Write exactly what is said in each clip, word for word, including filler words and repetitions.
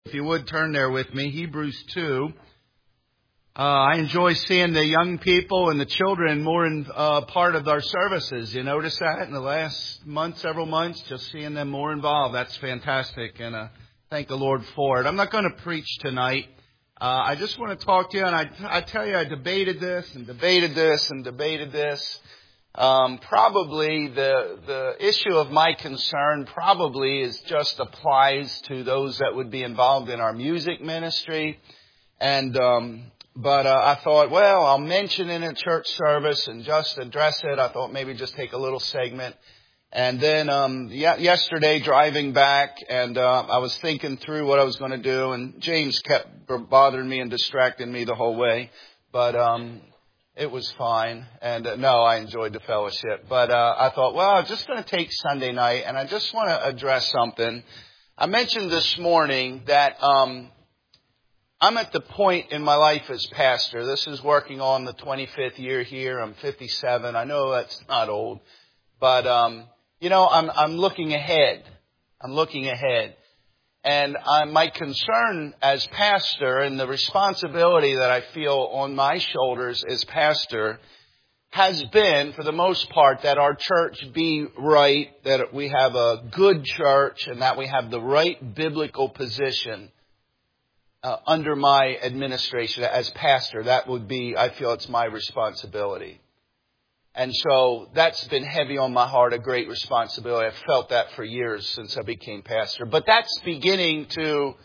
If you would turn there with me, Hebrews two. Uh, I enjoy seeing the young people and the children more in uh, part of our services. You notice that in the last month, several months, just seeing them more involved. That's fantastic, and uh, thank the Lord for it. I'm not going to preach tonight. Uh, I just want to talk to you, and I, I tell you, I debated this and debated this and debated this. Um, probably the the issue of my concern probably is just applies to those that would be involved in our music ministry, and um, but uh, I thought, well, I'll mention it in a church service and just address it. I thought maybe just take a little segment, and then um, y- yesterday driving back, and uh, I was thinking through what I was going to do, and James kept bothering me and distracting me the whole way, but. Um, It was fine. And uh, no, I enjoyed the fellowship. But uh, I thought, well, I'm just going to take Sunday night, and I just want to address something. I mentioned this morning that um, I'm at the point in my life as pastor. This is working on the twenty-fifth year here. I'm fifty-seven. I know that's not old. But, um, you know, I'm, I'm looking ahead. I'm looking ahead. And uh, my concern as pastor and the responsibility that I feel on my shoulders as pastor has been, for the most part, that our church be right, that we have a good church, and that we have the right biblical position uh, under my administration as pastor. That would be, I feel it's my responsibility. And so that's been heavy on my heart, a great responsibility. I've felt that for years since I became pastor. But that's beginning to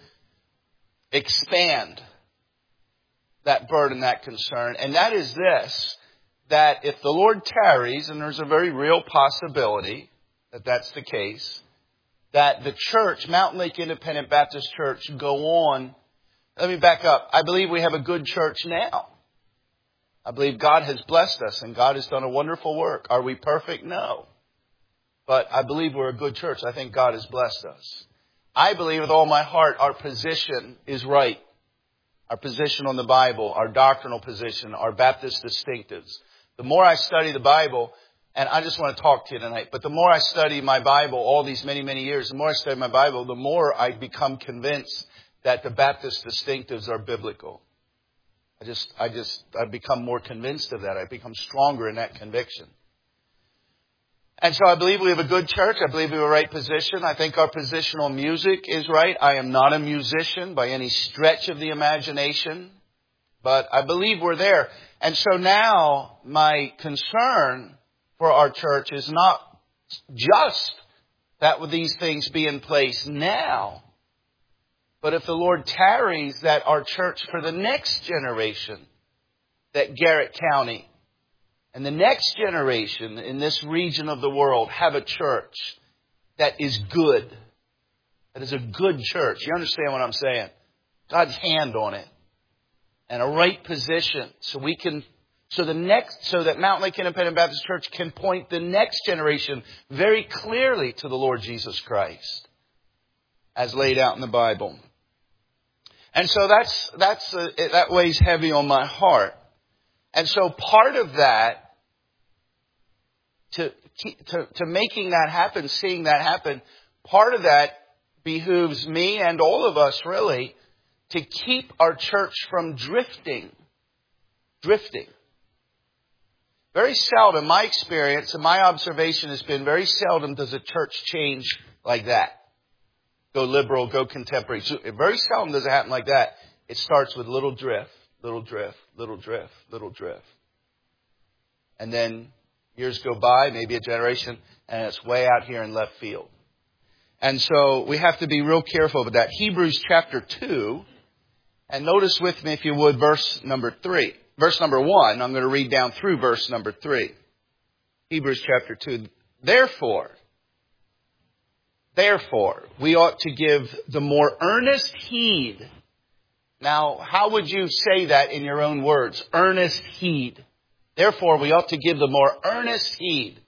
expand that burden, that concern. And that is this, that if the Lord tarries, and there's a very real possibility that that's the case, that the church, Mountain Lake Independent Baptist Church, go on. Let me back up. I believe we have a good church now. I believe God has blessed us and God has done a wonderful work. Are we perfect? No. But I believe we're a good church. I think God has blessed us. I believe with all my heart our position is right. Our position on the Bible, our doctrinal position, our Baptist distinctives. The more I study the Bible, and I just want to talk to you tonight, but the more I study my Bible all these many, many years, the more I study my Bible, the more I become convinced that the Baptist distinctives are biblical. I just, I just, I've become more convinced of that. I've become stronger in that conviction. And so I believe we have a good church. I believe we have a right position. I think our position on music is right. I am not a musician by any stretch of the imagination, but I believe we're there. And so now my concern for our church is not just that with these things be in place now, but if the Lord tarries, that our church for the next generation, that Garrett County and the next generation in this region of the world have a church that is good. That is a good church. You understand what I'm saying? God's hand on it. And a right position. So we can, so the next, so that Mountain Lake Independent Baptist Church can point the next generation very clearly to the Lord Jesus Christ, as laid out in the Bible. And so that's, that's, uh, that weighs heavy on my heart. And so part of that, to, to, to making that happen, seeing that happen, part of that behooves me and all of us really to keep our church from drifting. Drifting. Very seldom, my experience and my observation has been very seldom does a church change like that. Go liberal, go contemporary. So very seldom does it happen like that. It starts with little drift, little drift, little drift, little drift. And then years go by, maybe a generation, and it's way out here in left field. And so we have to be real careful with that. Hebrews chapter two, and notice with me, if you would, verse number three. Verse number one, I'm going to read down through verse number three. Hebrews chapter two. Therefore, Therefore, we ought to give the more earnest heed. Now, how would you say that in your own words? Earnest heed. Therefore, we ought to give the more earnest heed.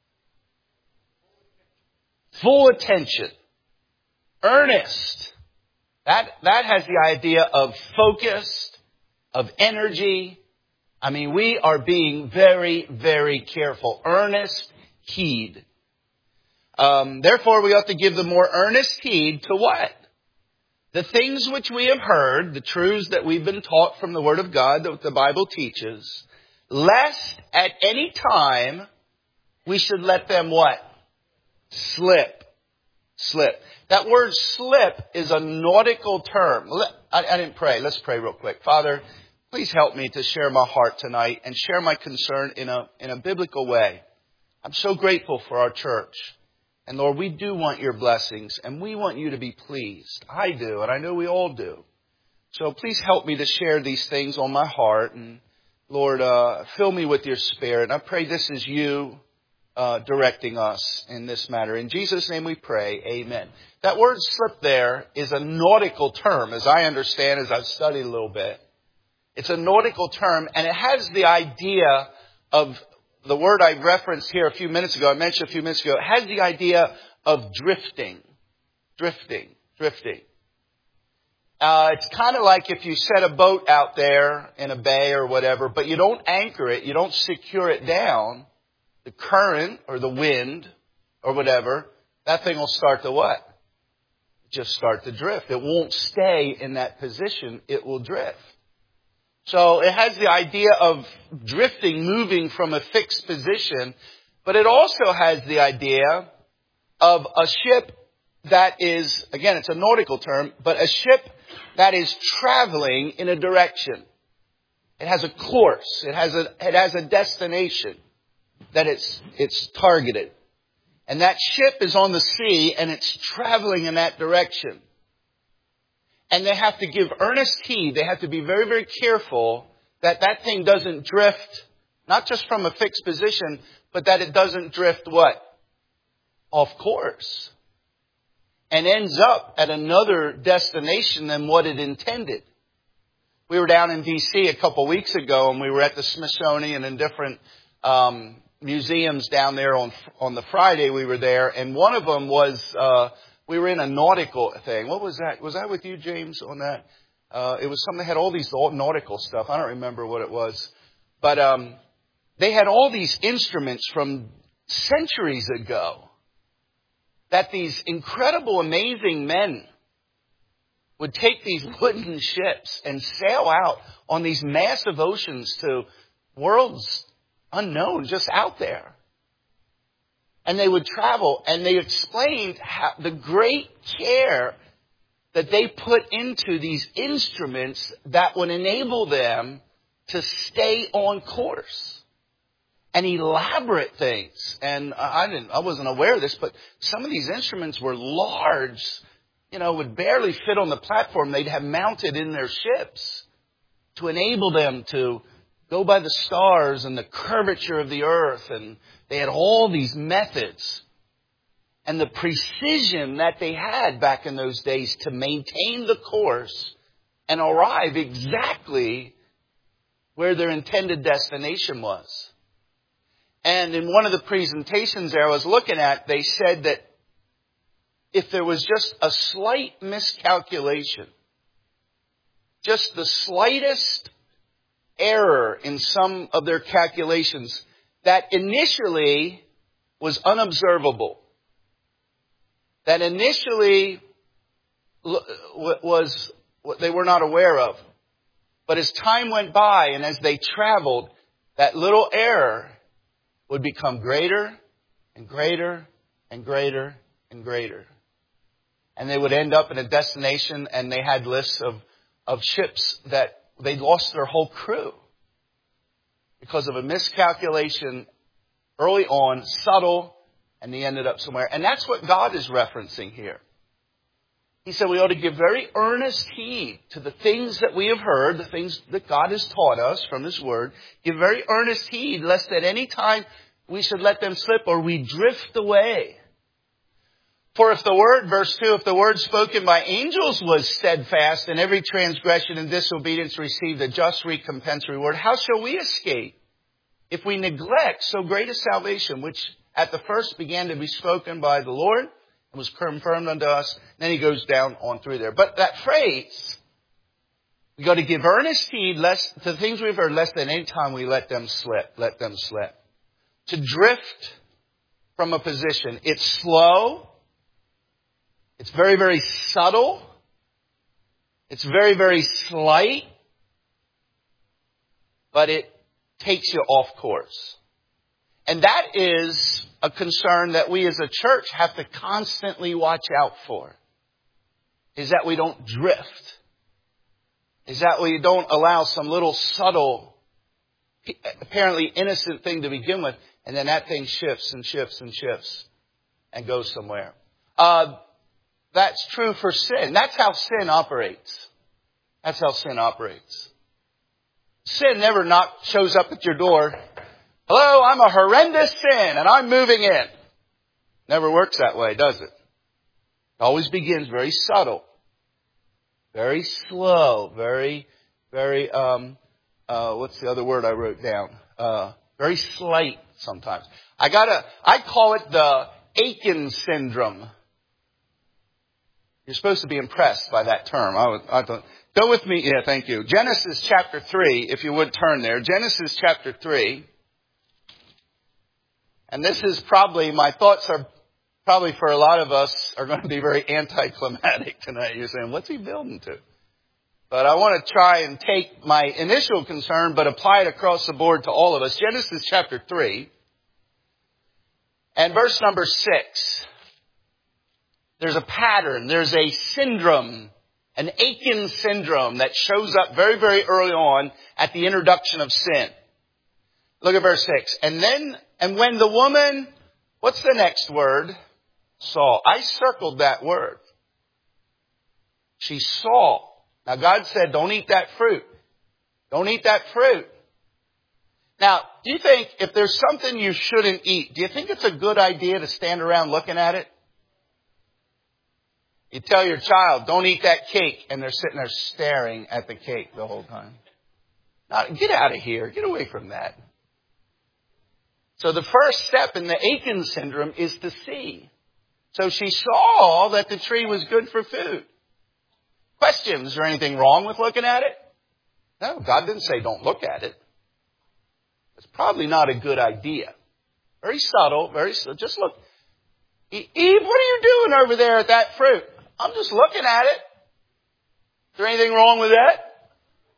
Full attention. Earnest. That, that has the idea of focused, of energy. I mean, we are being very, very careful. Earnest heed. Um, therefore, we ought to give the more earnest heed to what? the things which we have heard, the truths that we've been taught from the Word of God that the Bible teaches, lest at any time we should let them what? Slip. Slip. That word slip is a nautical term. I, I didn't pray. Let's pray real quick. Father, please help me to share my heart tonight and share my concern in a, in a biblical way. I'm so grateful for our church. And Lord, we do want your blessings and we want you to be pleased. I do, and I know we all do. So please help me to share these things on my heart. And Lord, uh, fill me with your Spirit. I pray this is you uh, directing us in this matter. In Jesus' name we pray. Amen. That word slip there is a nautical term, as I understand, as I've studied a little bit. It's a nautical term, and it has the idea of the word I referenced here a few minutes ago, I mentioned a few minutes ago, it has the idea of drifting. Drifting. Drifting. Uh, it's kind of like if you set a boat out there in a bay or whatever, but you don't anchor it, you don't secure it down, the current or the wind or whatever, that thing will start to what? Just start to drift. It won't stay in that position. It will drift. So it has the idea of drifting, moving from a fixed position, but it also has the idea of a ship that is, again, it's a nautical term, but a ship that is traveling in a direction. It has a course. It has a, it has a destination that it's, it's targeted. And that ship is on the sea and it's traveling in that direction. And they have to give earnest heed. They have to be very, very careful that that thing doesn't drift, not just from a fixed position, but that it doesn't drift what? Off course. And ends up at another destination than what it intended. We were down in D C a couple weeks ago, and we were at the Smithsonian and different um, museums down there on on the Friday we were there. And one of them was... Uh, We were in a nautical thing. What was that? Was that with you, James, on that? Uh, it was something that had all these nautical stuff. I don't remember what it was. But um, they had all these instruments from centuries ago that these incredible, amazing men would take these wooden ships and sail out on these massive oceans to worlds unknown, just out there. And they would travel, and they explained how the great care that they put into these instruments that would enable them to stay on course. And elaborate things. And I didn't, I wasn't aware of this, but some of these instruments were large, you know, would barely fit on the platform they'd have mounted in their ships to enable them to go by the stars and the curvature of the earth. And they had all these methods and the precision that they had back in those days to maintain the course and arrive exactly where their intended destination was. And in one of the presentations there I was looking at, they said that if there was just a slight miscalculation, just the slightest error in some of their calculations that initially was unobservable, that initially was what they were not aware of. But as time went by and as they traveled, that little error would become greater and greater and greater and greater. And they would end up in a destination, and they had lists of, of ships that they lost their whole crew because of a miscalculation early on, subtle, and they ended up somewhere. And that's what God is referencing here. He said we ought to give very earnest heed to the things that we have heard, the things that God has taught us from His Word. Give very earnest heed, lest at any time we should let them slip or we drift away. For if the word, verse two, if the word spoken by angels was steadfast, and every transgression and disobedience received a just recompense reward, how shall we escape if we neglect so great a salvation, which at the first began to be spoken by the Lord and was confirmed unto us? Then he goes down on through there. But that phrase, we got to give earnest heed lest, to the things we've heard, lest at any time we let them slip, let them slip. To drift from a position. It's slow. It's very, very subtle. It's very, very slight, but it takes you off course. And that is a concern that we as a church have to constantly watch out for. Is that we don't drift. Is that we don't allow some little subtle, apparently innocent thing to begin with, and then that thing shifts and shifts and shifts and goes somewhere. Uh, that's true for sin. That's how sin operates. That's how sin operates. Sin never knock, shows up at your door. Hello, I'm a horrendous sin and I'm moving in. Never works that way, does it? It always begins very subtle, very slow, very, very, um, uh, what's the other word I wrote down? Uh, very slight sometimes. I gotta, I call it the Achan syndrome. You're supposed to be impressed by that term. I, I thought, go with me. Yeah, thank you. Genesis chapter three, if you would turn there. Genesis chapter three. And this is probably, my thoughts are probably for a lot of us are going to be very anticlimactic tonight. You're saying, what's he building to? But I want to try and take my initial concern, but apply it across the board to all of us. Genesis chapter three and verse number six. There's a pattern. There's a syndrome, an Achan syndrome that shows up very, very early on at the introduction of sin. Look at verse six. And then, and when the woman, what's the next word? Saw. I circled that word. She saw. Now God said, don't eat that fruit. Don't eat that fruit. Now, do you think if there's something you shouldn't eat, do you think it's a good idea to stand around looking at it? You tell your child, don't eat that cake, and they're sitting there staring at the cake the whole time. Now, get out of here. Get away from that. So the first step in the Achan syndrome is to see. So she saw that the tree was good for food. Question, is there anything wrong with looking at it? No, God didn't say don't look at it. It's probably not a good idea. Very subtle, very subtle. Just look. Eve, what are you doing over there at that fruit? I'm just looking at it. Is there anything wrong with that?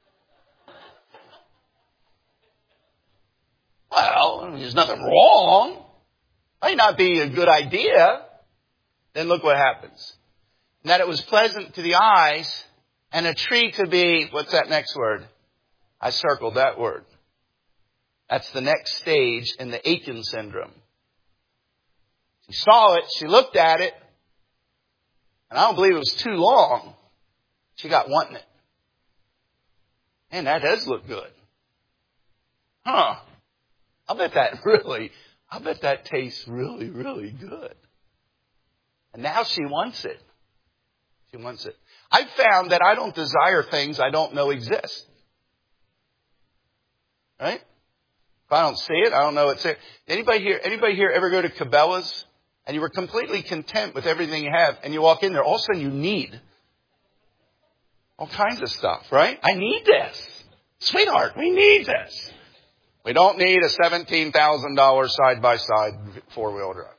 Well, I mean, there's nothing wrong. Might not be a good idea. Then look what happens. And that it was pleasant to the eyes and a tree to be, what's that next word? I circled that word. That's the next stage in the Achan syndrome. She saw it, she looked at it, and I don't believe it was too long. She got wanting it. Man, that does look good. Huh. I bet that really, I bet that tastes really, really good. And now she wants it. She wants it. I've found that I don't desire things I don't know exist. Right? If I don't see it, I don't know it's there. Anybody here, anybody here ever go to Cabela's and you were completely content with everything you have and you walk in there, all of a sudden you need all kinds of stuff, right? I need this. Sweetheart, we need this. We don't need a seventeen thousand dollars side-by-side four-wheel drive.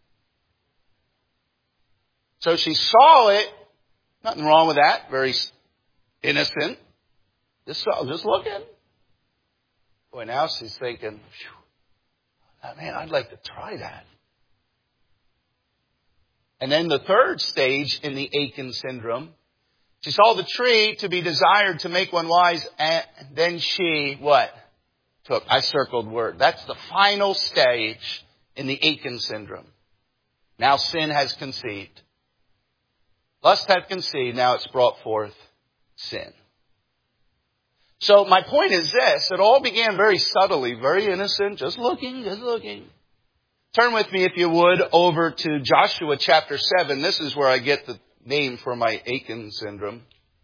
So she saw it. Nothing wrong with that. Very innocent. Just, saw, just looking. Boy, now she's thinking, oh, man, I'd like to try that. And then the third stage in the Achan syndrome, she saw the tree to be desired to make one wise, and then she, what? Took. I circled word. That's the final stage in the Achan syndrome. Now sin has conceived. Lust hath conceived, now it's brought forth sin. So my point is this, it all began very subtly, very innocent, just looking, just looking. Turn with me, if you would, over to Joshua chapter seven. This is where I get the name for my Achan syndrome.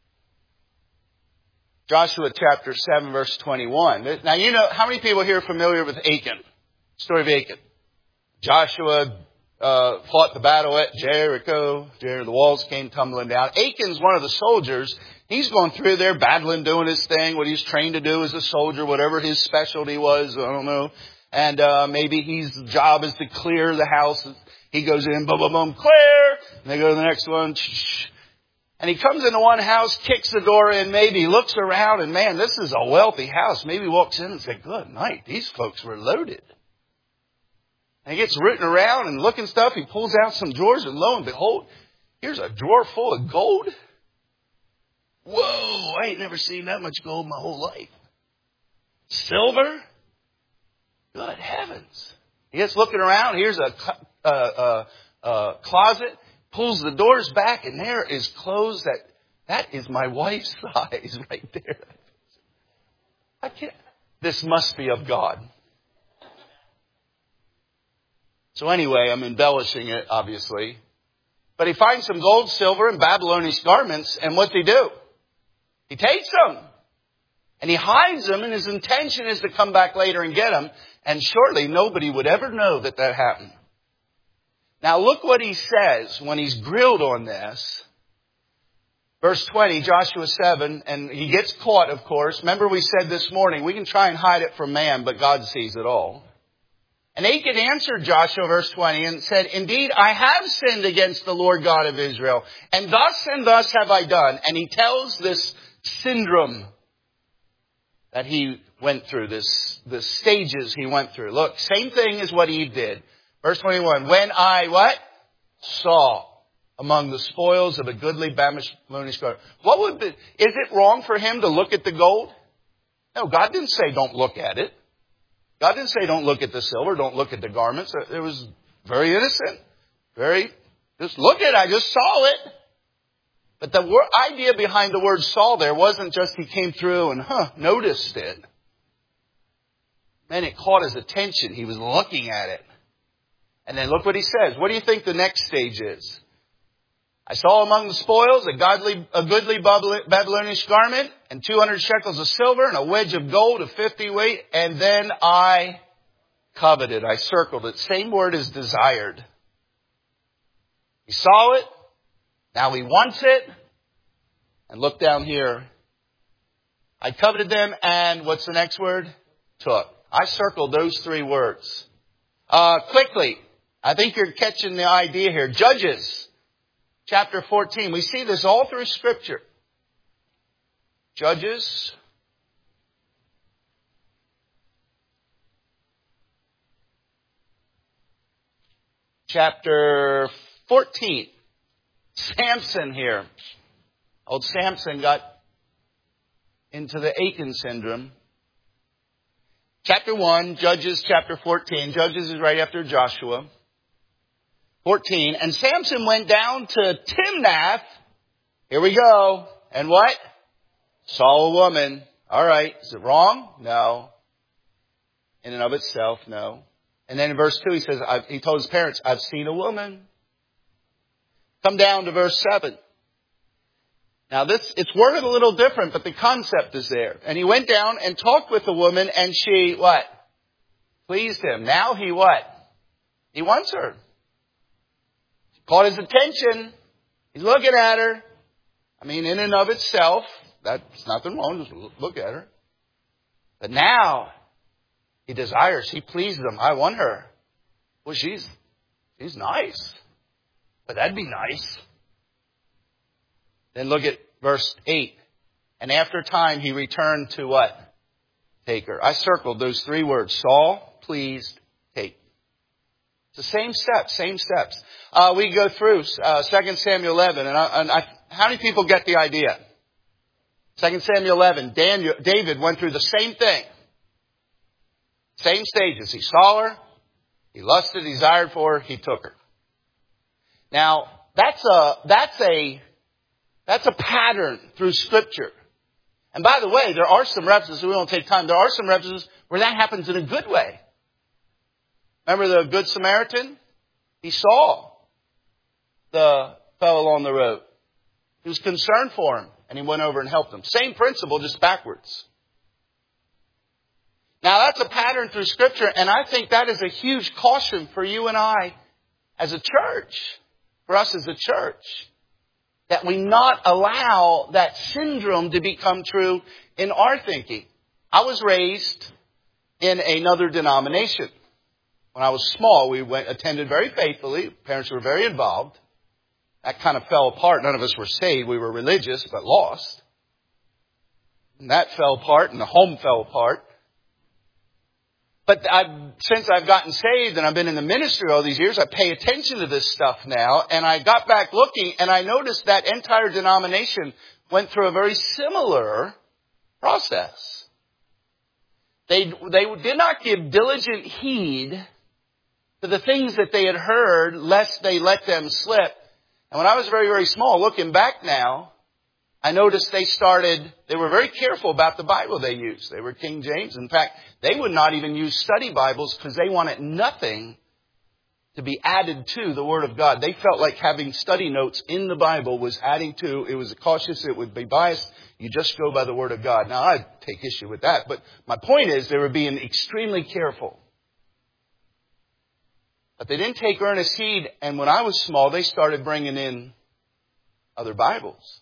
Joshua chapter seven, verse twenty-one. Now, you know, how many people here are familiar with Achan? Story of Achan. Joshua uh, fought the battle at Jericho. The walls came tumbling down. Achan's one of the soldiers. He's going through there battling, doing his thing, what he's trained to do as a soldier, whatever his specialty was, I don't know. And uh maybe his job is to clear the house. He goes in, boom, boom, boom, clear. And they go to the next one. And he comes into one house, kicks the door in, maybe looks around, and man, this is a wealthy house. Maybe walks in and says, good night, these folks were loaded. And he gets rooting around and looking stuff. He pulls out some drawers, and lo and behold, here's a drawer full of gold. Whoa, I ain't never seen that much gold my whole life. Silver? Good heavens. He gets looking around. Here's a, a, a, a closet. Pulls the doors back, and there is clothes that, that is my wife's size right there. I can't. This must be of God. So anyway, I'm embellishing it, obviously. But he finds some gold, silver, and Babylonish garments, and what's he do? He takes them. And he hides them, and his intention is to come back later and get them. And shortly, nobody would ever know that that happened. Now look what he says when he's grilled on this. Verse twenty, Joshua seven, and he gets caught, of course. Remember we said this morning, we can try and hide it from man, but God sees it all. And Achan answered Joshua, verse twenty, and said, indeed, I have sinned against the Lord God of Israel, and thus and thus have I done. And he tells this syndrome that he went through, this, the stages he went through. Look, same thing as what Eve did. Verse twenty-one, when I, what? Saw among the spoils of a goodly Babylonish garment. What would be, is it wrong for him to look at the gold? No, God didn't say don't look at it. God didn't say don't look at the silver, don't look at the garments. It was very innocent. Very, just look at it, I just saw it. But the wor- idea behind the word saw there wasn't just he came through and, huh, noticed it. Man, it caught his attention. He was looking at it. And then look what he says. What do you think the next stage is? I saw among the spoils a godly, a goodly Babylonish garment and two hundred shekels of silver and a wedge of gold of fifty weight. And then I coveted. I circled it. Same word as desired. He saw it. Now he wants it. And look down here. I coveted them and what's the next word? Took. I circled those three words. Uh, quickly. I think you're catching the idea here. Judges, chapter fourteen. We see this all through Scripture. Judges. Chapter fourteen. Samson here. Old Samson got into the Achan syndrome. Chapter one, Judges chapter fourteen. Judges is right after Joshua. fourteen. And Samson went down to Timnath. Here we go. And what? Saw a woman. All right. Is it wrong? No. In and of itself, no. And then in verse two, he says, I've, he told his parents, I've seen a woman. Come down to verse seven. Now this, it's worded a little different, but the concept is there. And he went down and talked with the woman, and she, what? Pleased him. Now he what? He wants her. Caught his attention. He's looking at her. I mean, in and of itself, that's nothing wrong. Just look at her. But now, he desires. He pleased him. I want her. Well, she's, she's nice. But that'd be nice. Then look at verse eight. And after a time, he returned to what? Take her. I circled those three words. Saw, pleased, take. It's the same steps, same steps. Uh, we go through uh, Second Samuel eleven. And, I, and I, how many people get the idea? Second Samuel eleven. Daniel, David went through the same thing. Same stages. He saw her. He lusted, desired for her. He took her. Now, that's a, that's a, that's a pattern through Scripture. And by the way, there are some references, we won't take time, there are some references where that happens in a good way. Remember the Good Samaritan? He saw the fellow on the road. He was concerned for him, and he went over and helped him. Same principle, just backwards. Now that's a pattern through Scripture, and I think that is a huge caution for you and I as a church, for us as a church, that we not allow that syndrome to become true in our thinking. I was raised in another denomination. When I was small, we went attended very faithfully. Parents were very involved. That kind of fell apart. None of us were saved. We were religious, but lost. And that fell apart, and the home fell apart. But I've, since I've gotten saved and I've been in the ministry all these years, I pay attention to this stuff now. And I got back looking, and I noticed that entire denomination went through a very similar process. They, they did not give diligent heed to the things that they had heard, lest they let them slip. And when I was very, very small, looking back now, I noticed they started, they were very careful about the Bible they used. They were King James. In fact, they would not even use study Bibles because they wanted nothing to be added to the Word of God. They felt like having study notes in the Bible was adding to, it was cautious, it would be biased. You just go by the Word of God. Now, I take issue with that. But my point is they were being extremely careful. But they didn't take earnest heed. And when I was small, they started bringing in other Bibles.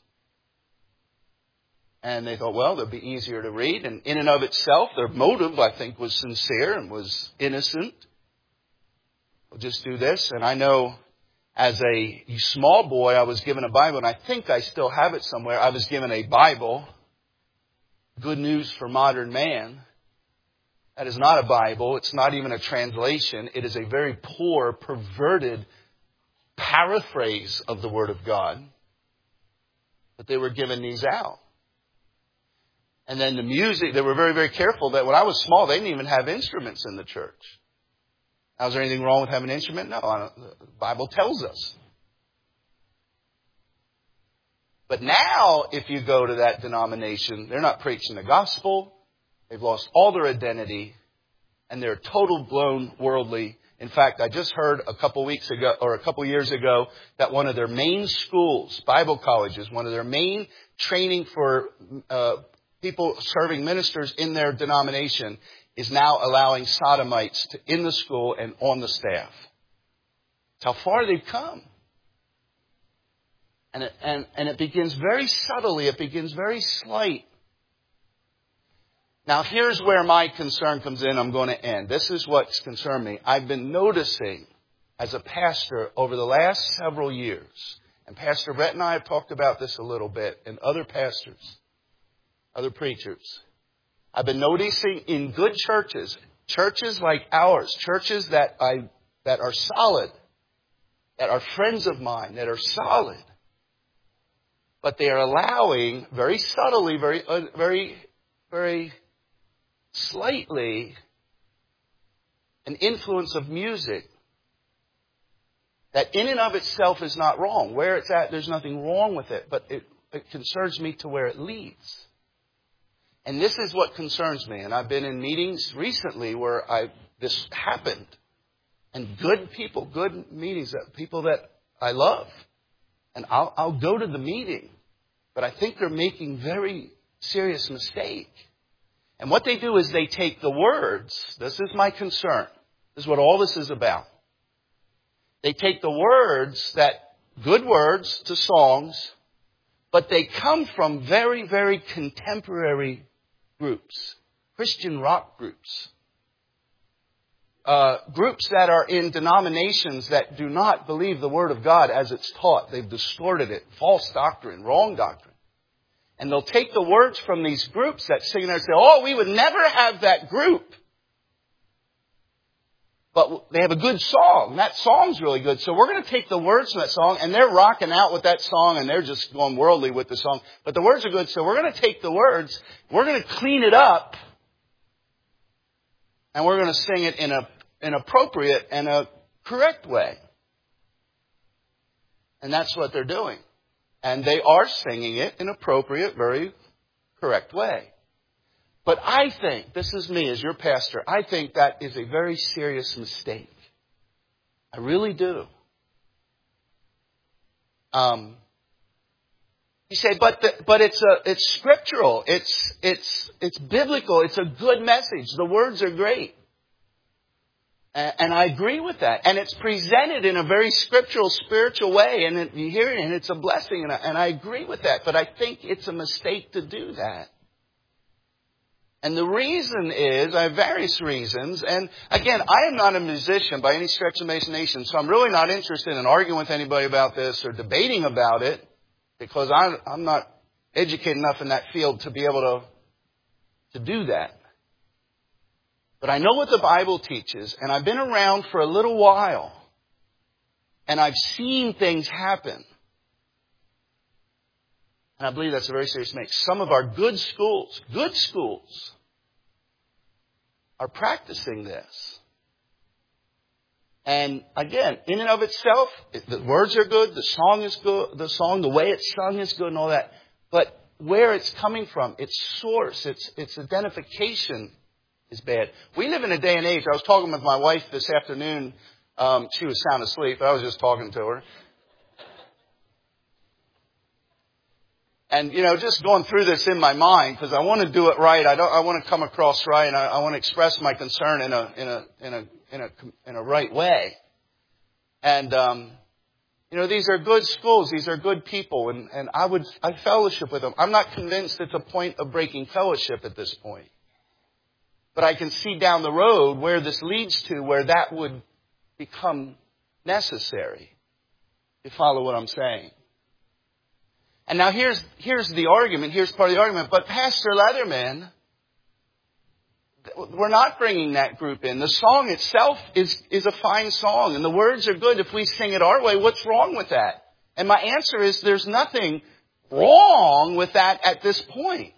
And they thought, well, they'll be easier to read. And in and of itself, their motive, I think, was sincere and was innocent. We'll just do this. And I know as a small boy, I was given a Bible. And I think I still have it somewhere. I was given a Bible. Good News for Modern Man. That is not a Bible. It's not even a translation. It is a very poor, perverted paraphrase of the Word of God. But they were giving these out. And then the music, they were very, very careful that when I was small, they didn't even have instruments in the church. Now, is there anything wrong with having an instrument? No, I don't, the Bible tells us. But now, if you go to that denomination, they're not preaching the gospel. They've lost all their identity, and they're total blown worldly. In fact, I just heard a couple weeks ago, or a couple years ago, that one of their main schools, Bible colleges, one of their main training for uh, people serving ministers in their denomination is now allowing sodomites to, in the school and on the staff. That's how far they've come. And it, and, and it begins very subtly. It begins very slight. Now, here's where my concern comes in. I'm going to end. This is what's concerned me. I've been noticing as a pastor over the last several years, and Pastor Brett and I have talked about this a little bit, and other pastors, other preachers. I've been noticing in good churches, churches like ours, churches that I that are solid, that are friends of mine, that are solid, but they are allowing very subtly, very, uh, very, very slightly an influence of music that in and of itself is not wrong. Where it's at, there's nothing wrong with it, but it, it concerns me to where it leads. And this is what concerns me. And I've been in meetings recently where I this happened. And good people, good meetings, that people that I love. And I'll, I'll go to the meeting. But I think they're making very serious mistake. And what they do is they take the words. This is my concern. This is what all this is about. They take the words, that good words to songs, but they come from very, very contemporary groups, Christian rock groups, uh, groups that are in denominations that do not believe the Word of God as it's taught. They've distorted it, false doctrine, wrong doctrine. And they'll take the words from these groups that sing there and say, oh, we would never have that group. But they have a good song. And that song's really good. So we're going to take the words from that song. And they're rocking out with that song. And they're just going worldly with the song. But the words are good. So we're going to take the words. We're going to clean it up. And we're going to sing it in a, an appropriate and a correct way. And that's what they're doing. And they are singing it in an appropriate, very correct way. But I think, this is me as your pastor, I think that is a very serious mistake. I really do. Um, you say, but the, but it's a it's scriptural, it's it's it's biblical, it's a good message. The words are great. And I agree with that. And it's presented in a very scriptural, spiritual way. And it, you hear it and it's a blessing. And I, and I agree with that. But I think it's a mistake to do that. And the reason is, I have various reasons, and again, I am not a musician by any stretch of imagination, so I'm really not interested in arguing with anybody about this or debating about it, because I'm, I'm not educated enough in that field to be able to, to do that. But I know what the Bible teaches, and I've been around for a little while, and I've seen things happen. And I believe that's a very serious mistake. Some of our good schools, good schools, are practicing this. And again, in and of itself, the words are good, the song is good, the song, the way it's sung is good and all that. But where it's coming from, its source, its, its identification is bad. We live in a day and age. I was talking with my wife this afternoon. Um, she was sound asleep. I was just talking to her. And, you know, just going through this in my mind, because I want to do it right. I don't, I want to come across right, and I, I want to express my concern in a, in a, in a, in a, in a right way. And, um, you know, these are good schools. These are good people. And, and I would, I fellowship with them. I'm not convinced it's a point of breaking fellowship at this point. But I can see down the road where this leads to, where that would become necessary. You follow what I'm saying? And now here's, here's the argument. Here's part of the argument. But Pastor Leatherman, we're not bringing that group in. The song itself is, is a fine song, and the words are good. If we sing it our way, what's wrong with that? And my answer is there's nothing wrong with that at this point.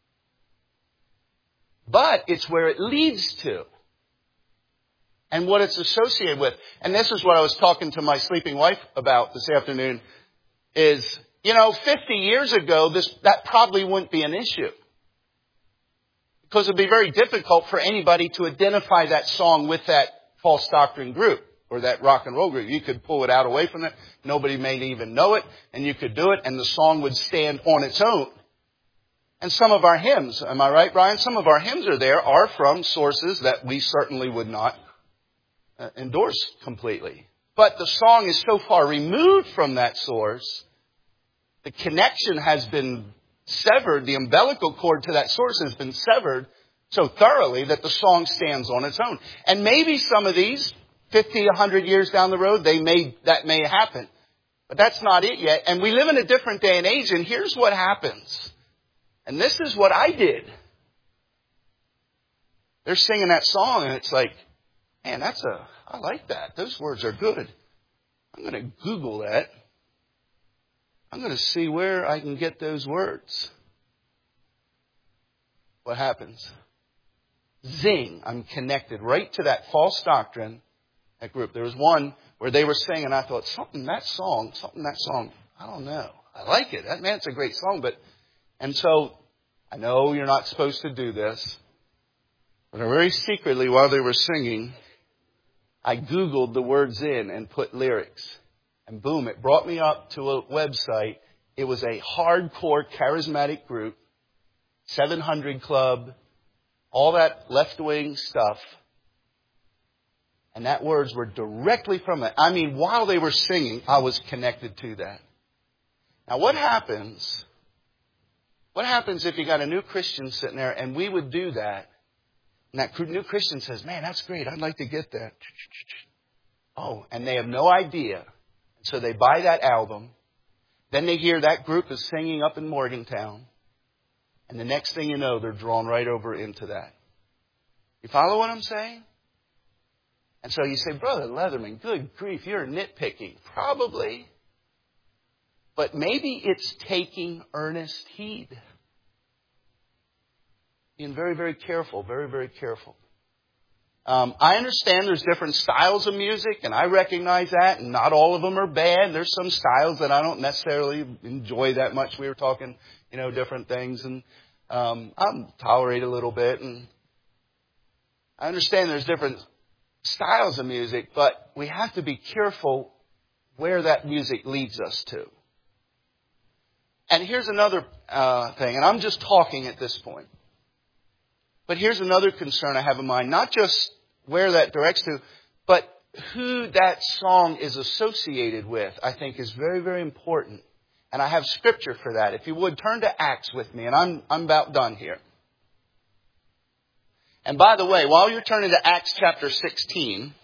But it's where it leads to. And what it's associated with. And this is what I was talking to my sleeping wife about this afternoon, is, you know, fifty years ago, this, that probably wouldn't be an issue. Because it would be very difficult for anybody to identify that song with that false doctrine group or that rock and roll group. You could pull it out away from it. Nobody may even know it. And you could do it, and the song would stand on its own. And some of our hymns, am I right, Brian? Some of our hymns are there are from sources that we certainly would not uh, endorse completely. But the song is so far removed from that source, the connection has been severed, the umbilical cord to that source has been severed so thoroughly that the song stands on its own. And maybe some of these, fifty, a hundred years down the road, they may, that may happen. But that's not it yet. And we live in a different day and age, and here's what happens. And this is what I did. They're singing that song, and it's like, man, that's a, I like that. Those words are good. I'm going to Google that. I'm going to see where I can get those words. What happens? Zing. I'm connected right to that false doctrine, that group. There was one where they were singing, and I thought, something, that song, something, that song, I don't know. I like it. That, man, it's a great song, but and so, I know you're not supposed to do this, but very secretly while they were singing, I Googled the words in and put lyrics. And boom, it brought me up to a website. It was a hardcore charismatic group, seven hundred Club, all that left-wing stuff. And that words were directly from it. I mean, while they were singing, I was connected to that. Now, what happens... What happens if you got a new Christian sitting there and we would do that, and that new Christian says, man, that's great. I'd like to get that. Oh, and they have no idea. So they buy that album. Then they hear that group is singing up in Morgantown. And the next thing you know, they're drawn right over into that. You follow what I'm saying? And so you say, Brother Leatherman, good grief, you're nitpicking. Probably. But maybe it's taking earnest heed. Being very, very careful, very, very careful. Um, I understand there's different styles of music, and I recognize that, and not all of them are bad. There's some styles that I don't necessarily enjoy that much. We were talking, you know, different things, and um, I tolerate a little bit. And I understand there's different styles of music, but we have to be careful where that music leads us to. And here's another uh, thing, and I'm just talking at this point. But here's another concern I have in mind. Not just where that directs to, but who that song is associated with, I think is very, very important. And I have scripture for that. If you would, turn to Acts with me, and I'm, I'm about done here. And by the way, while you're turning to Acts chapter sixteen,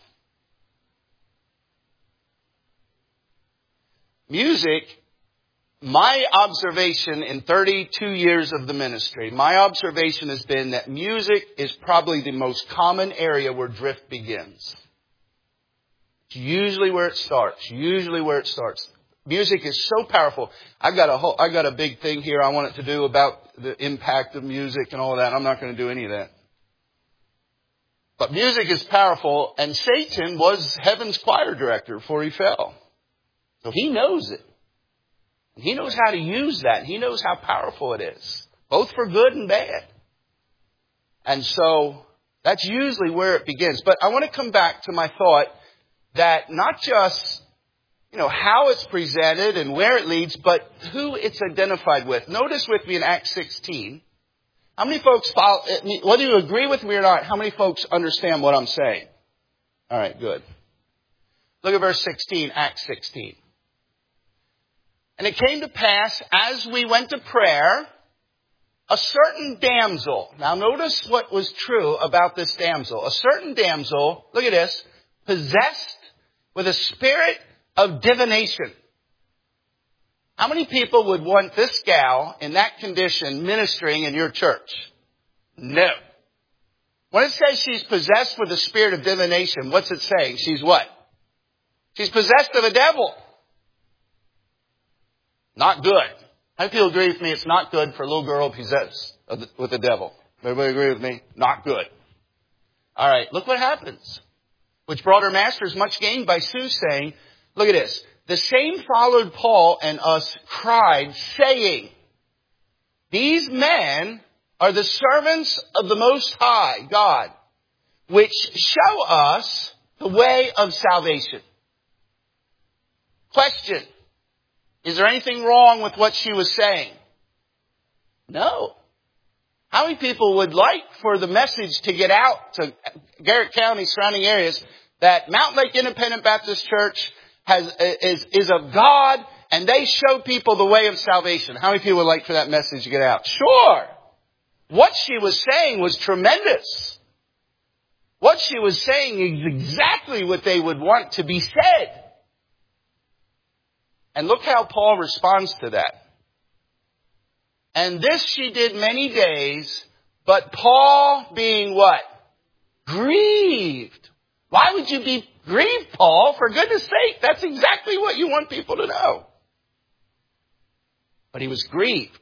music, my observation in thirty-two years of the ministry, my observation has been that music is probably the most common area where drift begins. It's usually where it starts. Usually where it starts. Music is so powerful. I got a whole, I got a big thing here I wanted to do about the impact of music and all that. I'm not going to do any of that. But music is powerful, and Satan was heaven's choir director before he fell. So he knows it. He knows how to use that. He knows how powerful it is, both for good and bad. And so that's usually where it begins. But I want to come back to my thought that not just, you know, how it's presented and where it leads, but who it's identified with. Notice with me in Acts sixteen. How many folks follow, whether you agree with me or not, how many folks understand what I'm saying? All right, good. Look at verse sixteen, Acts sixteen. And it came to pass, as we went to prayer, a certain damsel. Now notice what was true about this damsel. A certain damsel, look at this, possessed with a spirit of divination. How many people would want this gal in that condition ministering in your church? No. When it says she's possessed with a spirit of divination, what's it saying? She's what? She's possessed of a devil. Not good. How many people agree with me it's not good for a little girl possessed with the devil? Everybody agree with me? Not good. All right, look what happens. Which brought her masters much gain by soothsaying. Look at this. The same followed Paul and us, cried, saying, these men are the servants of the Most High God, which show us the way of salvation. Question. Is there anything wrong with what she was saying? No. How many people would like for the message to get out to Garrett County, surrounding areas, that Mountain Lake Independent Baptist Church has, is, is of God, and they show people the way of salvation? How many people would like for that message to get out? Sure. What she was saying was tremendous. What she was saying is exactly what they would want to be said. And look how Paul responds to that. And this she did many days, but Paul being what? Grieved. Why would you be grieved, Paul? For goodness sake, that's exactly what you want people to know. But he was grieved.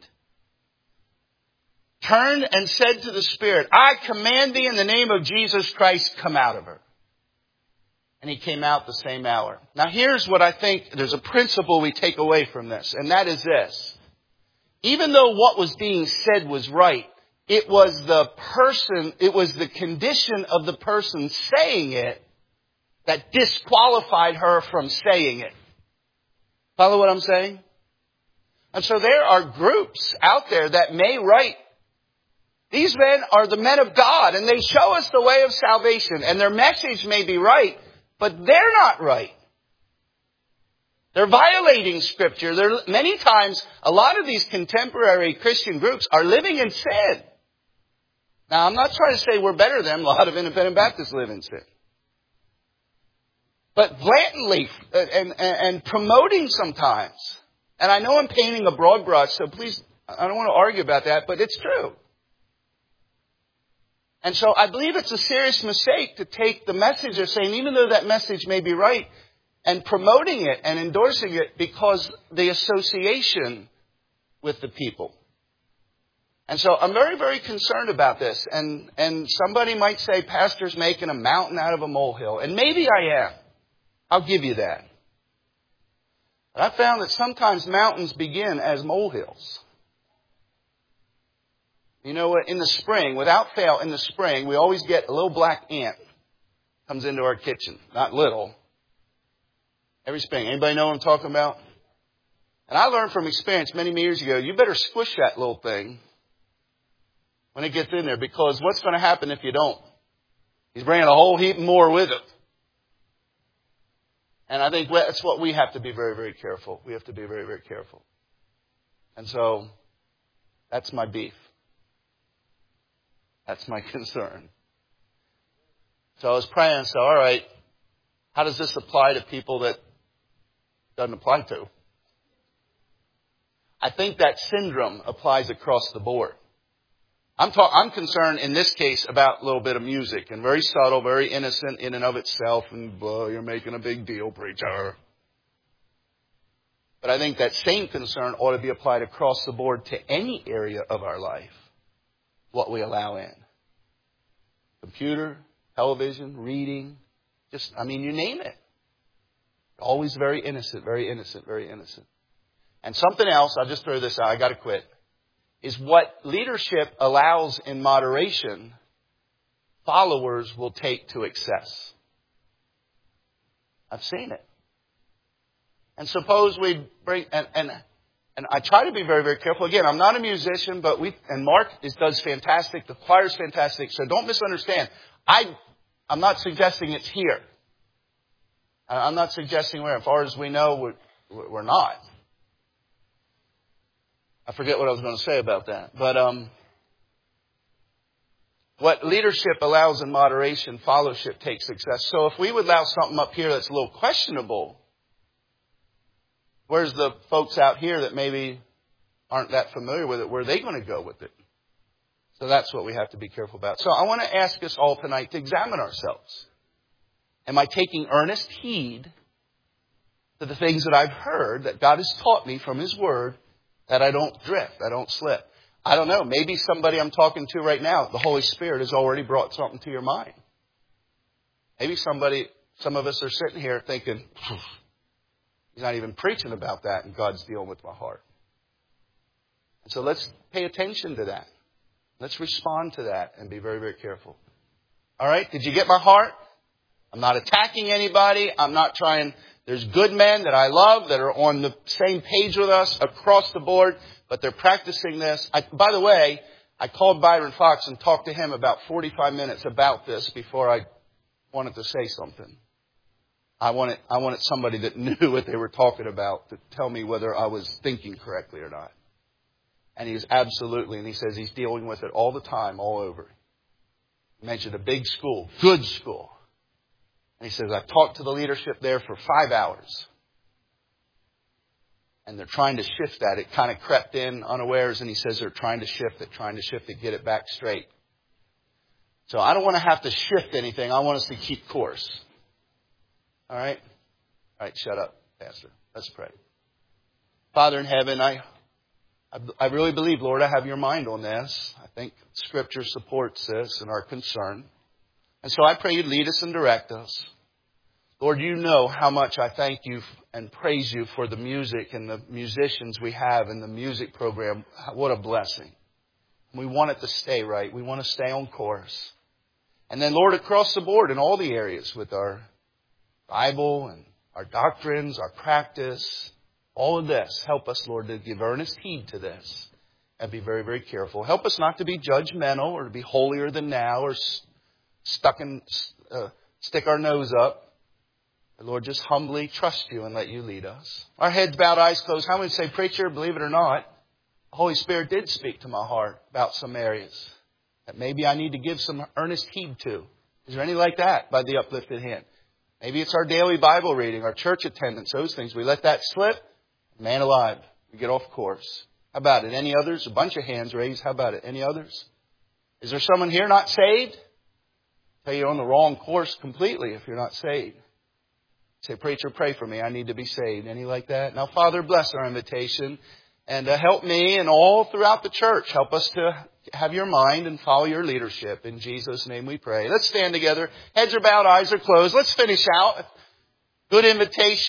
Turned and said to the Spirit, I command thee in the name of Jesus Christ, come out of her. And he came out the same hour. Now here's what I think, there's a principle we take away from this, and that is this. Even though what was being said was right, it was the person, it was the condition of the person saying it that disqualified her from saying it. Follow what I'm saying? And so there are groups out there that may write, these men are the men of God, and they show us the way of salvation, and their message may be right, but they're not right. They're violating Scripture. They're, many times, a lot of these contemporary Christian groups are living in sin. Now, I'm not trying to say we're better than them. A lot of independent Baptists live in sin. But blatantly and, and, and promoting sometimes. And I know I'm painting a broad brush, so please, I don't want to argue about that, but it's true. And so I believe it's a serious mistake to take the message they're saying, even though that message may be right, and promoting it and endorsing it because the association with the people. And so I'm very, very concerned about this. And, and somebody might say, Pastor's making a mountain out of a molehill. And maybe I am. I'll give you that. But I found that sometimes mountains begin as molehills. You know what? In the spring, without fail, in the spring, we always get a little black ant comes into our kitchen. Not little. Every spring. Anybody know what I'm talking about? And I learned from experience many years ago, you better squish that little thing when it gets in there, because what's going to happen if you don't? He's bringing a whole heap more with it. And I think that's what we have to be very, very careful. We have to be very, very careful. And so that's my beef. That's my concern. So I was praying, so all right, how does this apply to people that it doesn't apply to? I think that syndrome applies across the board. I'm talk, I'm concerned in this case about a little bit of music, and very subtle, very innocent in and of itself, and well, you're making a big deal, preacher. But I think that same concern ought to be applied across the board to any area of our life, what we allow in. Computer, television, reading, just, I mean, you name it. Always very innocent, very innocent, very innocent. And something else, I'll just throw this out, I got to quit, is what leadership allows in moderation, followers will take to excess. I've seen it. And suppose we bring, and, and, and I try to be very, very careful. Again, I'm not a musician, but we, and Mark is, does fantastic. The choir's fantastic. So don't misunderstand. I, I'm not suggesting it's here. I'm not suggesting where, as far as we know, we're, we're not. I forget what I was going to say about that. But, um, what leadership allows in moderation, fellowship takes success. So if we would allow something up here that's a little questionable, where's the folks out here that maybe aren't that familiar with it? Where are they going to go with it? So that's what we have to be careful about. So I want to ask us all tonight to examine ourselves. Am I taking earnest heed to the things that I've heard that God has taught me from His Word, that I don't drift, I don't slip? I don't know. Maybe somebody I'm talking to right now, the Holy Spirit has already brought something to your mind. Maybe somebody, some of us are sitting here thinking, he's not even preaching about that, and God's dealing with my heart. And so let's pay attention to that. Let's respond to that and be very, very careful. All right? Did you get my heart? I'm not attacking anybody. I'm not trying. There's good men that I love that are on the same page with us across the board, but they're practicing this. I, by the way, I called Byron Fox and talked to him about forty-five minutes about this before I wanted to say something. I wanted, I wanted somebody that knew what they were talking about to tell me whether I was thinking correctly or not. And he's absolutely, and he says he's dealing with it all the time, all over. He mentioned a big school, good school. And he says, I've talked to the leadership there for five hours. And they're trying to shift that. It kind of crept in unawares, and he says they're trying to shift it, trying to shift it, get it back straight. So I don't want to have to shift anything. I want us to keep course. All right? All right, shut up, Pastor. Let's pray. Father in heaven, I, I really believe, Lord, I have your mind on this. I think Scripture supports this and our concern. And so I pray you lead us and direct us. Lord, you know how much I thank you and praise you for the music and the musicians we have in the music program. What a blessing. We want it to stay right. We want to stay on course. And then, Lord, across the board in all the areas with our Bible and our doctrines, our practice, all of this, help us, Lord, to give earnest heed to this and be very, very careful. Help us not to be judgmental or to be holier than now or stuck in, uh, stick our nose up. But Lord, just humbly trust you and let you lead us. Our heads bowed, eyes closed. How many say, preacher, believe it or not, the Holy Spirit did speak to my heart about some areas that maybe I need to give some earnest heed to. Is there any like that by the uplifted hand? Maybe it's our daily Bible reading, our church attendance, those things. We let that slip. Man alive, we get off course. How about it? Any others? A bunch of hands raised. How about it? Any others? Is there someone here not saved? Tell you you're on the wrong course completely if you're not saved. Say, preacher, pray for me. I need to be saved. Any like that? Now, Father, bless our invitation and uh, help me and all throughout the church. Help us to have your mind and follow your leadership. In Jesus' name we pray. Let's stand together. Heads are bowed, eyes are closed. Let's finish out. Good invitation.